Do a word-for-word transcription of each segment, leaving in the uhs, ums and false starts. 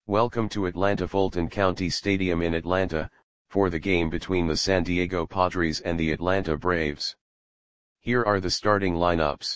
Welcome to Atlanta Fulton County Stadium in Atlanta, for the game between the San Diego Padres and the Atlanta Braves. Here are the starting lineups.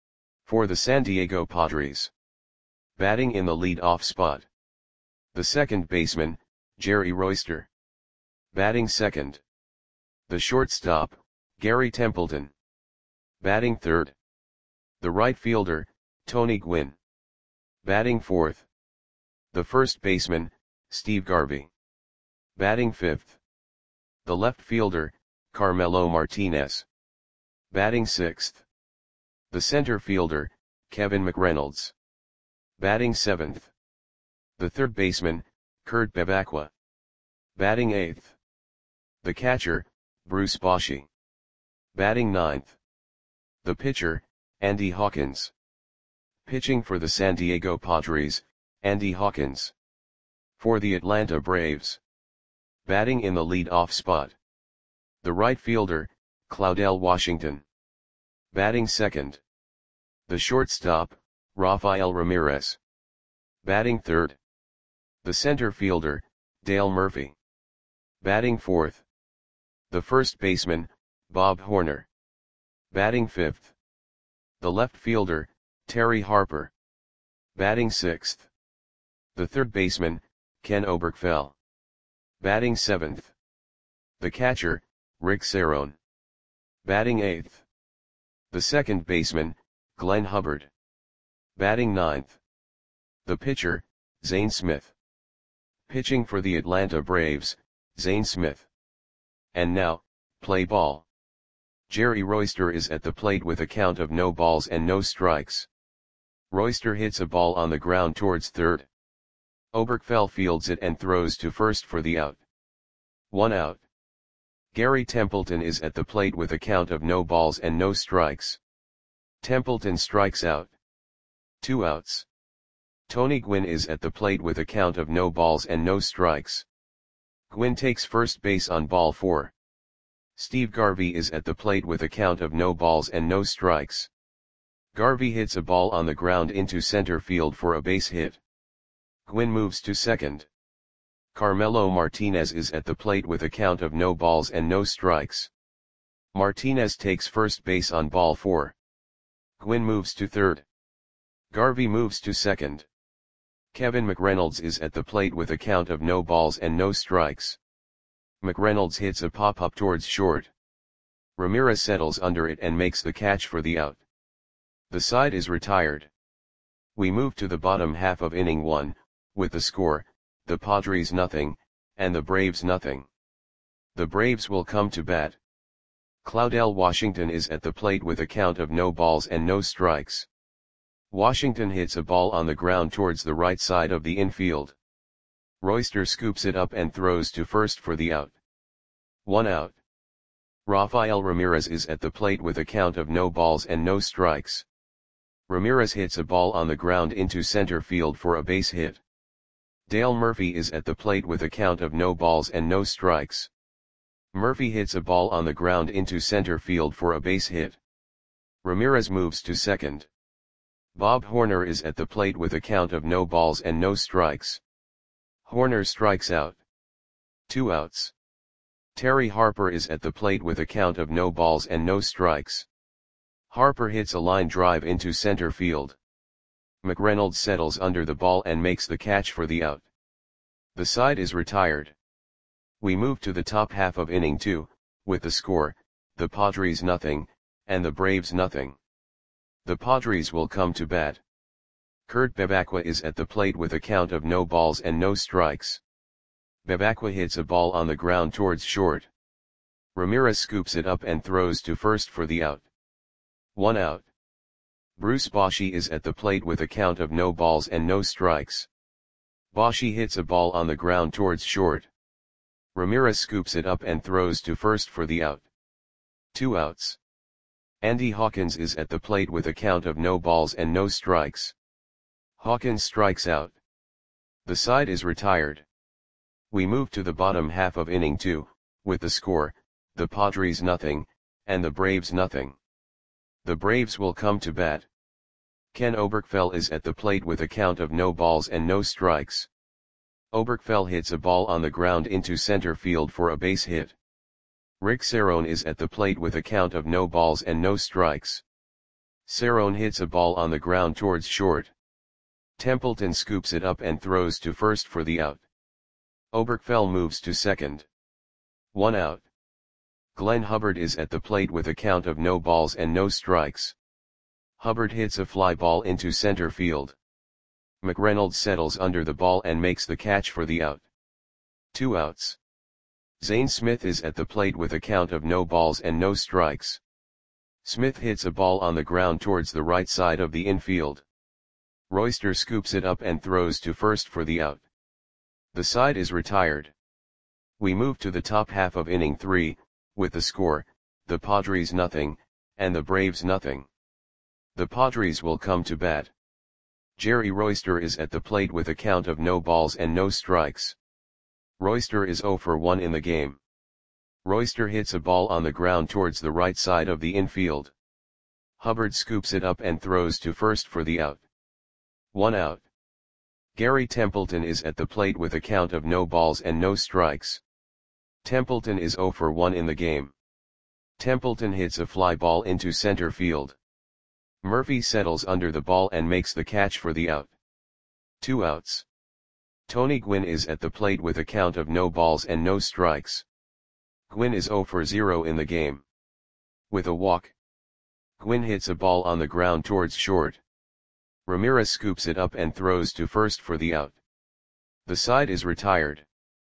For the San Diego Padres. Batting in the lead-off spot. The second baseman, Jerry Royster. Batting second. The shortstop, Gary Templeton. Batting third. The right fielder, Tony Gwynn. Batting fourth. The first baseman, Steve Garvey. Batting fifth. The left fielder, Carmelo Martinez. Batting sixth. The center fielder, Kevin McReynolds. Batting seventh. The third baseman, Kurt Bevacqua. Batting eighth. The catcher, Bruce Bochy. Batting ninth. The pitcher, Andy Hawkins. Pitching for the San Diego Padres, Andy Hawkins. For the Atlanta Braves. Batting in the lead-off spot. The right fielder, Claudell Washington. Batting second. The shortstop, Rafael Ramirez. Batting third. The center fielder, Dale Murphy. Batting fourth. The first baseman, Bob Horner. Batting fifth. The left fielder, Terry Harper. Batting sixth. The third baseman, Ken Oberkfell. Batting seventh. The catcher, Rick Cerone. Batting eighth. The second baseman, Glenn Hubbard. Batting ninth. The pitcher, Zane Smith. Pitching for the Atlanta Braves, Zane Smith. And now, play ball. Jerry Royster is at the plate with a count of no balls and no strikes. Royster hits a ball on the ground towards third. Oberkfell fields it and throws to first for the out. One out. Gary Templeton is at the plate with a count of no balls and no strikes. Templeton strikes out. Two outs. Tony Gwynn is at the plate with a count of no balls and no strikes. Gwynn takes first base on ball four. Steve Garvey is at the plate with a count of no balls and no strikes. Garvey hits a ball on the ground into center field for a base hit. Gwynn moves to second. Carmelo Martinez is at the plate with a count of no balls and no strikes. Martinez takes first base on ball four. Gwynn moves to third. Garvey moves to second. Kevin McReynolds is at the plate with a count of no balls and no strikes. McReynolds hits a pop-up towards short. Ramirez settles under it and makes the catch for the out. The side is retired. We move to the bottom half of inning one, with the score, the Padres nothing, and the Braves nothing. The Braves will come to bat. Claudell Washington is at the plate with a count of no balls and no strikes. Washington hits a ball on the ground towards the right side of the infield. Royster scoops it up and throws to first for the out. One out. Rafael Ramirez is at the plate with a count of no balls and no strikes. Ramirez hits a ball on the ground into center field for a base hit. Dale Murphy is at the plate with a count of no balls and no strikes. Murphy hits a ball on the ground into center field for a base hit. Ramirez moves to second. Bob Horner is at the plate with a count of no balls and no strikes. Horner strikes out. Two outs. Terry Harper is at the plate with a count of no balls and no strikes. Harper hits a line drive into center field. McReynolds settles under the ball and makes the catch for the out. The side is retired. We move to the top half of inning two, with the score, the Padres nothing, and the Braves nothing. The Padres will come to bat. Kurt Bevacqua is at the plate with a count of no balls and no strikes. Bevacqua hits a ball on the ground towards short. Ramirez scoops it up and throws to first for the out. One out. Bruce Bochy is at the plate with a count of no balls and no strikes. Bochy hits a ball on the ground towards short. Ramirez scoops it up and throws to first for the out. Two outs. Andy Hawkins is at the plate with a count of no balls and no strikes. Hawkins strikes out. The side is retired. We move to the bottom half of inning two, with the score, the Padres nothing, and the Braves nothing. The Braves will come to bat. Ken Oberkfell is at the plate with a count of no balls and no strikes. Oberkfell hits a ball on the ground into center field for a base hit. Rick Cerrone is at the plate with a count of no balls and no strikes. Cerrone hits a ball on the ground towards short. Templeton scoops it up and throws to first for the out. Oberkfell moves to second. One out. Glenn Hubbard is at the plate with a count of no balls and no strikes. Hubbard hits a fly ball into center field. McReynolds settles under the ball and makes the catch for the out. Two outs. Zane Smith is at the plate with a count of no balls and no strikes. Smith hits a ball on the ground towards the right side of the infield. Royster scoops it up and throws to first for the out. The side is retired. We move to the top half of inning three, with the score, the Padres nothing, and the Braves nothing. The Padres will come to bat. Jerry Royster is at the plate with a count of no balls and no strikes. Royster is zero for one in the game. Royster hits a ball on the ground towards the right side of the infield. Hubbard scoops it up and throws to first for the out. One out. Gary Templeton is at the plate with a count of no balls and no strikes. Templeton is zero for one in the game. Templeton hits a fly ball into center field. Murphy settles under the ball and makes the catch for the out. Two outs. Tony Gwynn is at the plate with a count of no balls and no strikes. Gwynn is zero for zero in the game. With a walk. Gwynn hits a ball on the ground towards short. Ramirez scoops it up and throws to first for the out. The side is retired.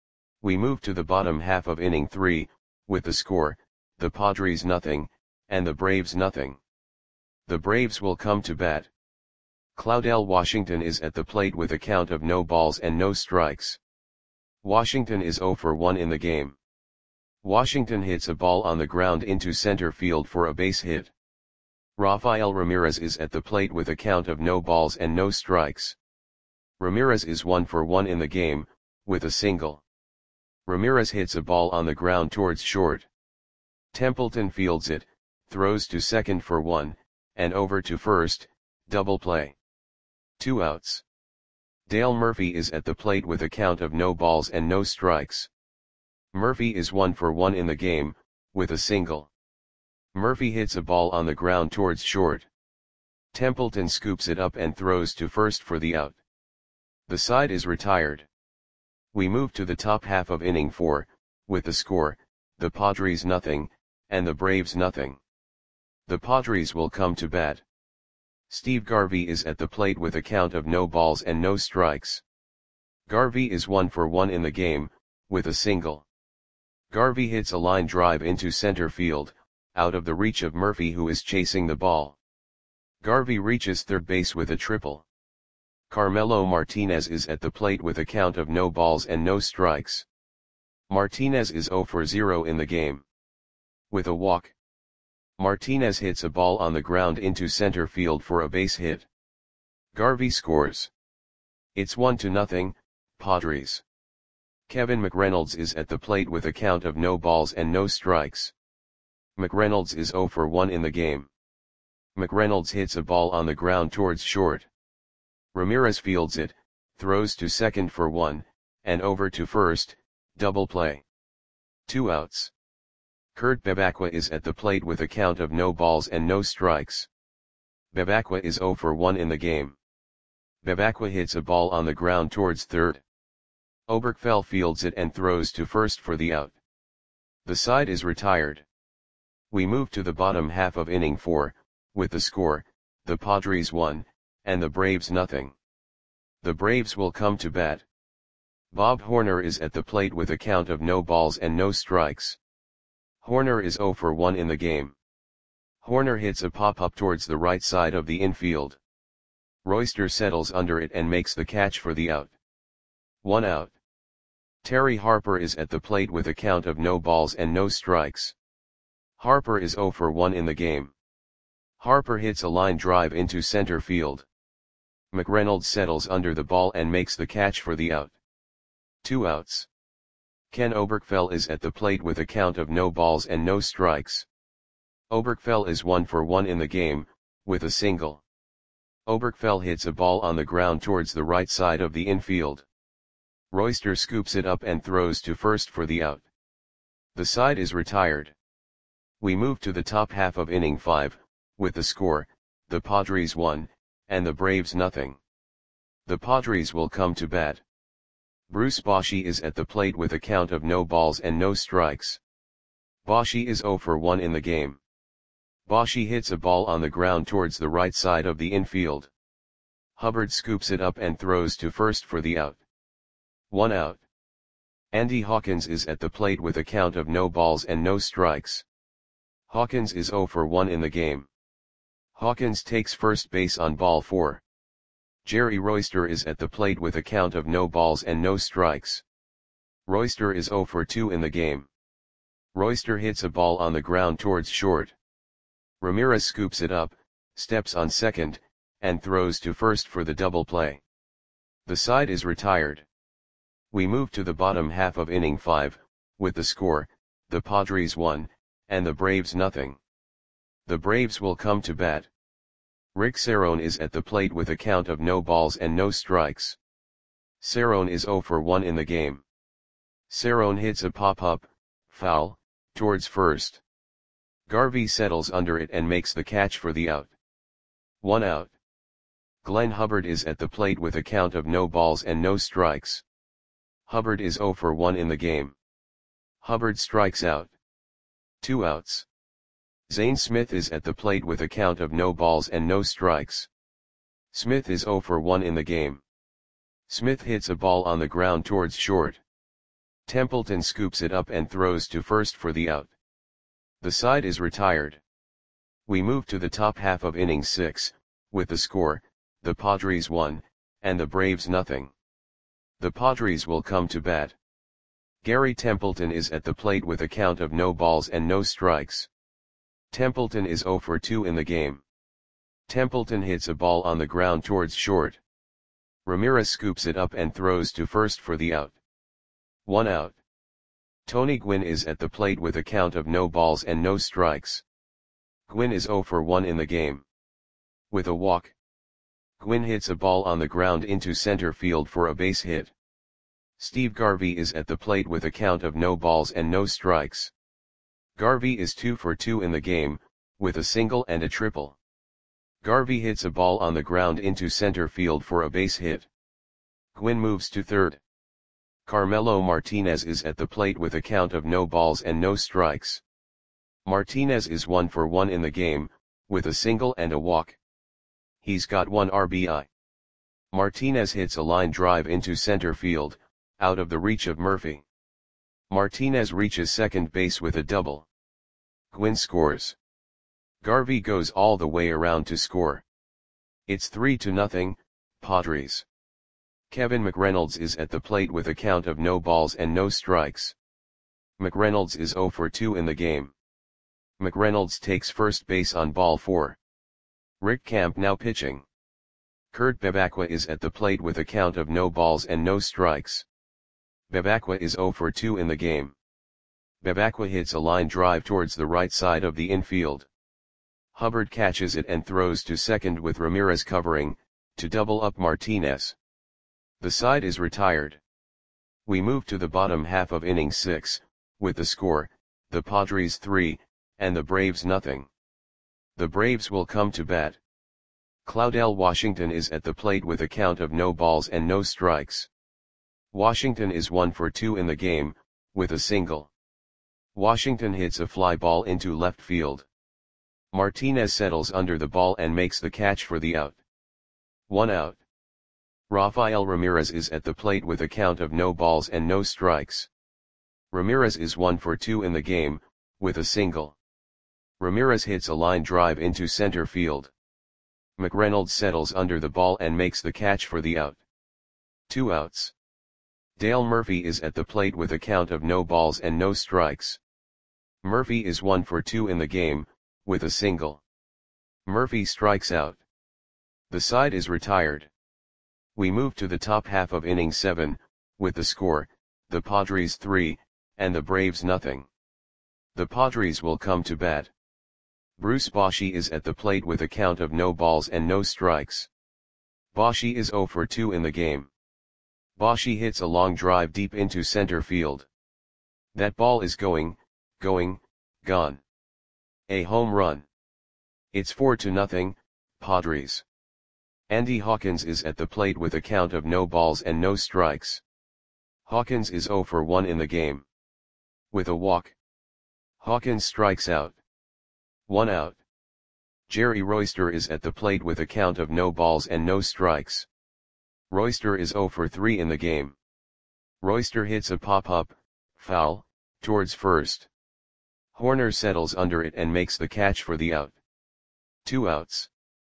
We move to the bottom half of inning three, with the score, the Padres nothing, and the Braves nothing. The Braves will come to bat. Claudell Washington is at the plate with a count of no balls and no strikes. Washington is zero for one in the game. Washington hits a ball on the ground into center field for a base hit. Rafael Ramirez is at the plate with a count of no balls and no strikes. Ramirez is one for one in the game, with a single. Ramirez hits a ball on the ground towards short. Templeton fields it, throws to second for one, and over to first, double play. Two outs. Dale Murphy is at the plate with a count of no balls and no strikes. Murphy is one for one in the game, with a single. Murphy hits a ball on the ground towards short. Templeton scoops it up and throws to first for the out. The side is retired. We move to the top half of inning four, with the score, the Padres nothing, and the Braves nothing. The Padres will come to bat. Steve Garvey is at the plate with a count of no balls and no strikes. Garvey is one for one in the game, with a single. Garvey hits a line drive into center field, out of the reach of Murphy who is chasing the ball. Garvey reaches third base with a triple. Carmelo Martinez is at the plate with a count of no balls and no strikes. Martinez is zero for zero in the game. With a walk. Martinez hits a ball on the ground into center field for a base hit. Garvey scores. It's one to nothing, Padres. Kevin McReynolds is at the plate with a count of no balls and no strikes. McReynolds is zero for one in the game. McReynolds hits a ball on the ground towards short. Ramirez fields it, throws to second for one, and over to first, double play. Two outs. Kurt Bebacqua is at the plate with a count of no balls and no strikes. Bebacqua is zero for one in the game. Bebacqua hits a ball on the ground towards third. Oberkfell fields it and throws to first for the out. The side is retired. We move to the bottom half of inning four, with the score, the Padres one, and the Braves nothing. The Braves will come to bat. Bob Horner is at the plate with a count of no balls and no strikes. Horner is zero for one in the game. Horner hits a pop-up towards the right side of the infield. Royster settles under it and makes the catch for the out. One out. Terry Harper is at the plate with a count of no balls and no strikes. Harper is zero for one in the game. Harper hits a line drive into center field. McReynolds settles under the ball and makes the catch for the out. Two outs. Ken Oberkfell is at the plate with a count of no balls and no strikes. Oberkfell is one for one in the game, with a single. Oberkfell hits a ball on the ground towards the right side of the infield. Royster scoops it up and throws to first for the out. The side is retired. We move to the top half of inning five, with the score, the Padres one, and the Braves nothing. The Padres will come to bat. Bruce Bochy is at the plate with a count of no balls and no strikes. Bochy is zero for one in the game. Bochy hits a ball on the ground towards the right side of the infield. Hubbard scoops it up and throws to first for the out. One out. Andy Hawkins is at the plate with a count of no balls and no strikes. Hawkins is zero for one in the game. Hawkins takes first base on ball four. Jerry Royster is at the plate with a count of no balls and no strikes. Royster is zero for two in the game. Royster hits a ball on the ground towards short. Ramirez scoops it up, steps on second, and throws to first for the double play. The side is retired. We move to the bottom half of inning five, with the score, the Padres one, and the Braves nothing. The Braves will come to bat. Rick Cerrone is at the plate with a count of no balls and no strikes. Cerrone is zero for one in the game. Cerrone hits a pop-up, foul, towards first. Garvey settles under it and makes the catch for the out. One out. Glenn Hubbard is at the plate with a count of no balls and no strikes. Hubbard is zero for one in the game. Hubbard strikes out. Two outs. Zane Smith is at the plate with a count of no balls and no strikes. Smith is zero for one in the game. Smith hits a ball on the ground towards short. Templeton scoops it up and throws to first for the out. The side is retired. We move to the top half of inning six, with the score, the Padres one, and the Braves nothing. The Padres will come to bat. Gary Templeton is at the plate with a count of no balls and no strikes. Templeton is zero for two in the game. Templeton hits a ball on the ground towards short. Ramirez scoops it up and throws to first for the out. One out. Tony Gwynn is at the plate with a count of no balls and no strikes. Gwynn is zero for one in the game. With a walk, Gwynn hits a ball on the ground into center field for a base hit. Steve Garvey is at the plate with a count of no balls and no strikes. Garvey is two for two in the game, with a single and a triple. Garvey hits a ball on the ground into center field for a base hit. Gwynn moves to third. Carmelo Martinez is at the plate with a count of no balls and no strikes. Martinez is one for one in the game, with a single and a walk. He's got one R B I. Martinez hits a line drive into center field, out of the reach of Murphy. Martinez reaches second base with a double. Gwynn scores. Garvey goes all the way around to score. It's three to nothing, Padres. Kevin McReynolds is at the plate with a count of no balls and no strikes. McReynolds is zero for two in the game. McReynolds takes first base on ball four. Rick Camp now pitching. Kurt Bevacqua is at the plate with a count of no balls and no strikes. Bevacqua is zero for two in the game. Bevacqua hits a line drive towards the right side of the infield. Hubbard catches it and throws to second with Ramirez covering, to double up Martinez. The side is retired. We move to the bottom half of inning six, with the score, the Padres three, and the Braves nothing. The Braves will come to bat. Claudel Washington is at the plate with a count of no balls and no strikes. Washington is one for two in the game, with a single. Washington hits a fly ball into left field. Martinez settles under the ball and makes the catch for the out. One out. Rafael Ramirez is at the plate with a count of no balls and no strikes. Ramirez is one for two in the game, with a single. Ramirez hits a line drive into center field. McReynolds settles under the ball and makes the catch for the out. Two outs. Dale Murphy is at the plate with a count of no balls and no strikes. Murphy is one for two in the game, with a single. Murphy strikes out. The side is retired. We move to the top half of inning seven, with the score, the Padres three, and the Braves nothing. The Padres will come to bat. Bruce Bochy is at the plate with a count of no balls and no strikes. Bochy is zero for two in the game. Boshi hits a long drive deep into center field. That ball is going, going, gone. A home run. It's four to nothing, Padres. Andy Hawkins is at the plate with a count of no balls and no strikes. Hawkins is zero for one in the game. With a walk, Hawkins strikes out. One out. Jerry Royster is at the plate with a count of no balls and no strikes. Royster is zero for three in the game. Royster hits a pop-up, foul, towards first. Horner settles under it and makes the catch for the out. Two outs.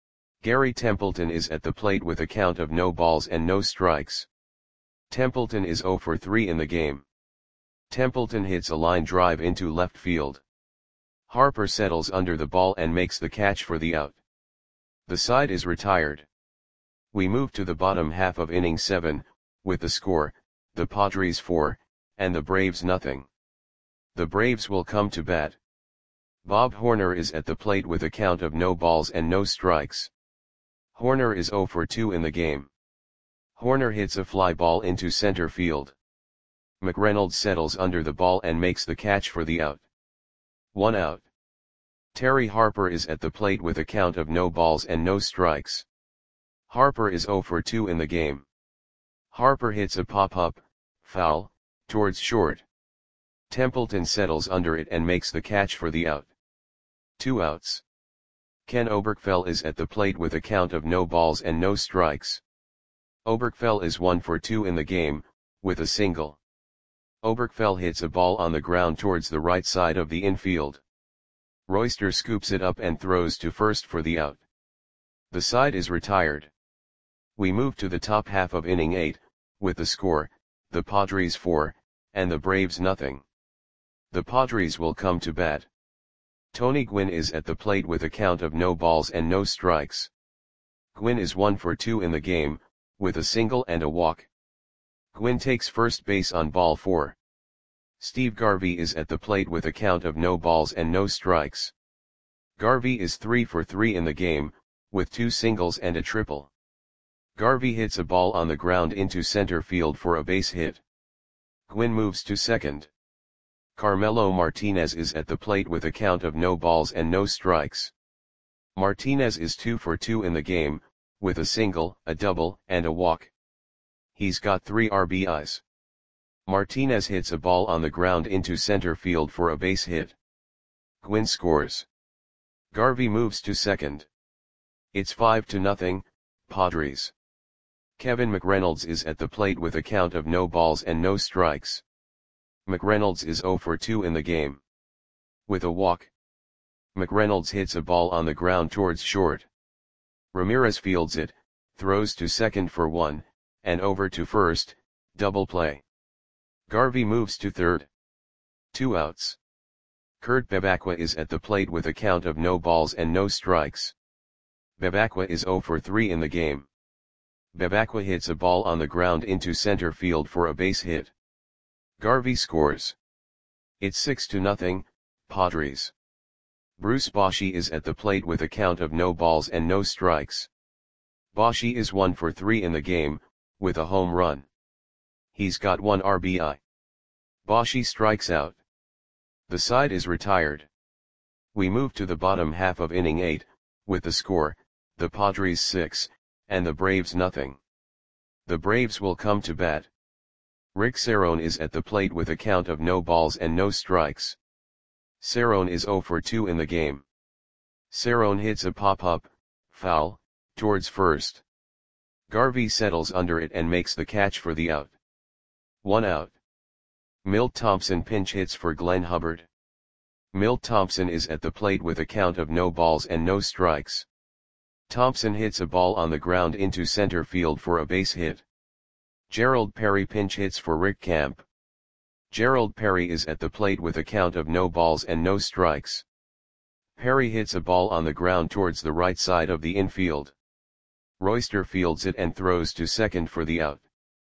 Gary Templeton is at the plate with a count of no balls and no strikes. Templeton is zero for three in the game. Templeton hits a line drive into left field. Harper settles under the ball and makes the catch for the out. The side is retired. We move to the bottom half of inning seven, with the score, the Padres four, and the Braves nothing. The Braves will come to bat. Bob Horner is at the plate with a count of no balls and no strikes. Horner is zero for two in the game. Horner hits a fly ball into center field. McReynolds settles under the ball and makes the catch for the out. One out. Terry Harper is at the plate with a count of no balls and no strikes. Harper is zero for two in the game. Harper hits a pop-up, foul, towards short. Templeton settles under it and makes the catch for the out. Two outs. Ken Oberkfell is at the plate with a count of no balls and no strikes. Oberkfell is one for two in the game, with a single. Oberkfell hits a ball on the ground towards the right side of the infield. Royster scoops it up and throws to first for the out. The side is retired. We move to the top half of inning eight, with the score, the Padres four, and the Braves nothing. The Padres will come to bat. Tony Gwynn is at the plate with a count of no balls and no strikes. Gwynn is one for two in the game, with a single and a walk. Gwynn takes first base on ball four. Steve Garvey is at the plate with a count of no balls and no strikes. Garvey is three for three in the game, with two singles and a triple. Garvey hits a ball on the ground into center field for a base hit. Gwynn moves to second. Carmelo Martinez is at the plate with a count of no balls and no strikes. Martinez is two for two in the game, with a single, a double, and a walk. He's got three R B Is. Martinez hits a ball on the ground into center field for a base hit. Gwynn scores. Garvey moves to second. It's five to nothing, Padres. Kevin McReynolds is at the plate with a count of no balls and no strikes. McReynolds is zero for two in the game. With a walk. McReynolds hits a ball on the ground towards short. Ramirez fields it, throws to second for one, and over to first, double play. Garvey moves to third. Two outs. Kurt Bebacqua is at the plate with a count of no balls and no strikes. Bebacqua is zero for three in the game. Bebacqua hits a ball on the ground into center field for a base hit. Garvey scores. It's six to nothing, Padres. Bruce Bochy is at the plate with a count of no balls and no strikes. Bochy is one for three in the game, with a home run. He's got one R B I. Bochy strikes out. The side is retired. We move to the bottom half of inning eight, with the score, the Padres six, and the Braves nothing. The Braves will come to bat. Rick Cerrone is at the plate with a count of no balls and no strikes. Cerrone is zero for two in the game. Cerrone hits a pop-up, foul, towards first. Garvey settles under it and makes the catch for the out. One out. Milt Thompson pinch hits for Glenn Hubbard. Milt Thompson is at the plate with a count of no balls and no strikes. Thompson hits a ball on the ground into center field for a base hit. Gerald Perry pinch hits for Rick Camp. Gerald Perry is at the plate with a count of no balls and no strikes. Perry hits a ball on the ground towards the right side of the infield. Royster fields it and throws to second for the out.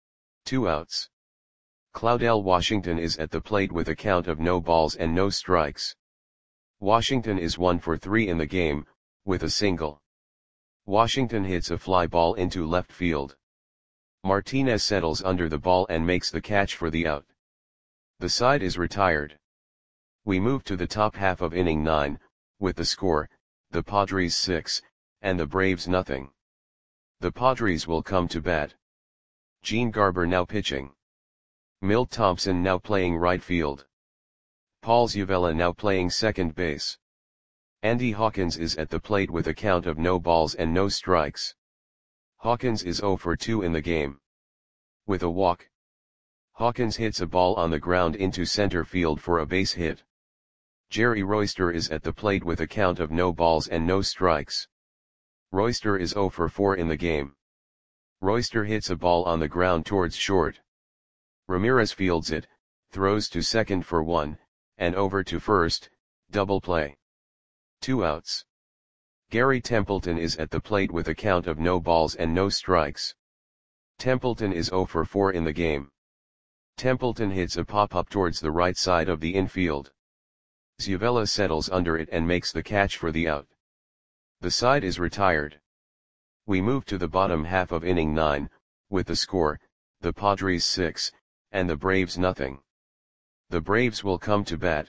Two outs. Claudell Washington is at the plate with a count of no balls and no strikes. Washington is one for three in the game, with a single. Washington hits a fly ball into left field. Martinez settles under the ball and makes the catch for the out. The side is retired. We move to the top half of inning nine, with the score, the Padres six, and the Braves nothing. The Padres will come to bat. Gene Garber now pitching. Milt Thompson now playing right field. Paul Zuvella now playing second base. Andy Hawkins is at the plate with a count of no balls and no strikes. Hawkins is zero for two in the game. With a walk. Hawkins hits a ball on the ground into center field for a base hit. Jerry Royster is at the plate with a count of no balls and no strikes. Royster is zero for four in the game. Royster hits a ball on the ground towards short. Ramirez fields it, throws to second for one, and over to first, double play. Two outs. Gary Templeton is at the plate with a count of no balls and no strikes. Templeton is zero for four in the game. Templeton hits a pop-up towards the right side of the infield. Zuvella settles under it and makes the catch for the out. The side is retired. We move to the bottom half of inning nine, with the score, the Padres six, and the Braves nothing. The Braves will come to bat.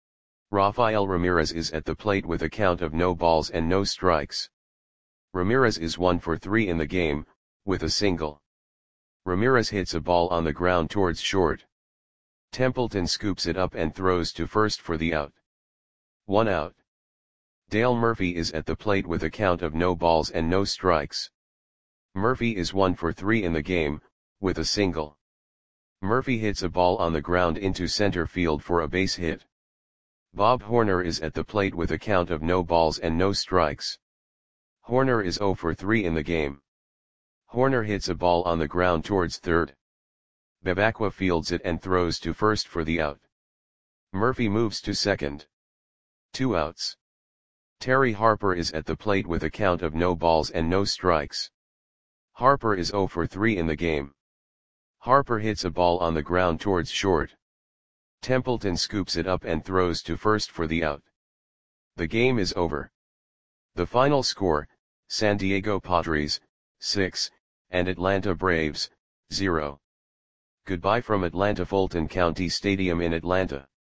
Rafael Ramirez is at the plate with a count of no balls and no strikes. Ramirez is one for three in the game, with a single. Ramirez hits a ball on the ground towards short. Templeton scoops it up and throws to first for the out. One out. Dale Murphy is at the plate with a count of no balls and no strikes. Murphy is one for three in the game, with a single. Murphy hits a ball on the ground into center field for a base hit. Bob Horner is at the plate with a count of no balls and no strikes. Horner is zero for three in the game. Horner hits a ball on the ground towards third. Bevacqua fields it and throws to first for the out. Murphy moves to second. Two outs. Terry Harper is at the plate with a count of no balls and no strikes. Harper is zero for three in the game. Harper hits a ball on the ground towards short. Templeton scoops it up and throws to first for the out. The game is over. The final score, San Diego Padres, six, and Atlanta Braves, zero. Goodbye from Atlanta Fulton County Stadium in Atlanta.